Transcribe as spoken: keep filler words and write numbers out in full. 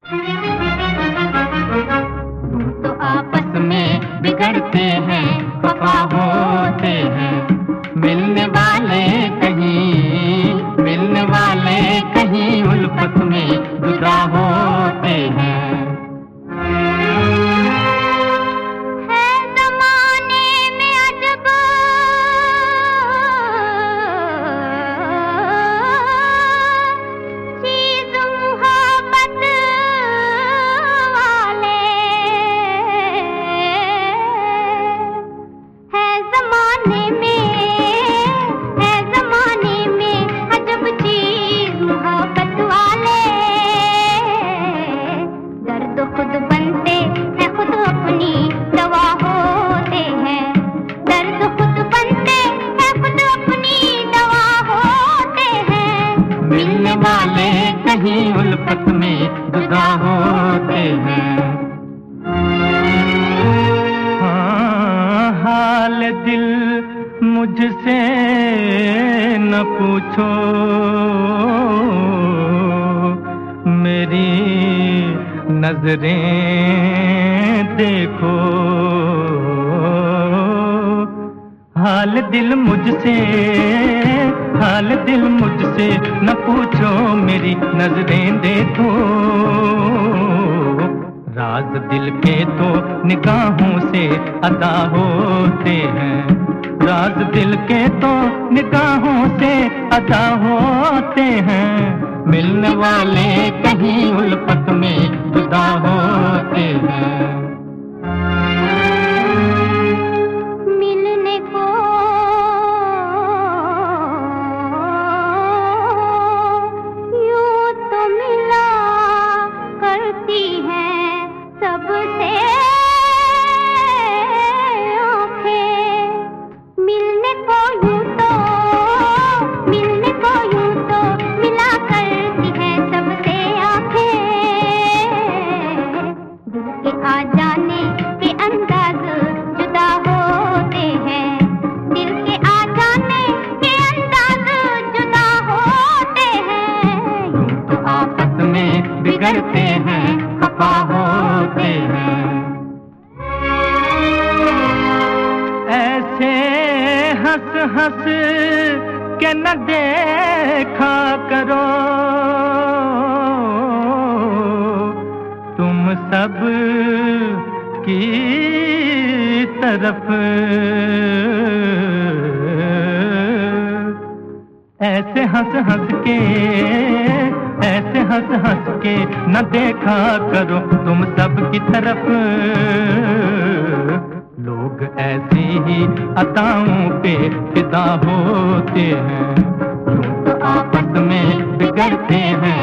तुम तो आपस में बिगड़ते हैं, खफा होते हैं। मिलने वाले कहीं, मिलने वाले कहीं उल्फत में जुदा होते हैं। खुद बनते हैं, खुद अपनी दवा होते हैं। दर्द खुद बनते हैं, खुद अपनी दवा होते हैं। मिलने वाले कहीं उल्फत में जुदा होते हैं। हाँ, हाल दिल मुझसे न पूछो, मेरी नजरें देखो। हाल दिल मुझसे, हाल दिल मुझसे न पूछो, मेरी नजरें देखो। राज दिल के तो निगाहों से अदा होते हैं। राज दिल के तो निगाहों से अदा होते हैं। मिलने वाले कहीं उल्फत में जुदा होते हैं। मिलने को यूं तो मिला करती हैं सबसे आँखें। मिलने को यूं तो, मिलने को यूं तो मिला करती हैं सबसे आँखें। दिल के आ जाने के अंदाज जुदा होते हैं। दिल के आ जाने के अंदाज जुदा होते हैं। यूं तो आपस में बिगड़ते हैं, खफा होते हैं। ऐसे हंस हंस के न देखा करो, तुम सब की तरफ। ऐसे हंस हंस के, ऐसे हंस हंस के न देखा करो तुम सब की तरफ। लोग ऐसी ही अताओं पे फिदा होते हैं। यूं तो आपस में बिगड़ते हैं,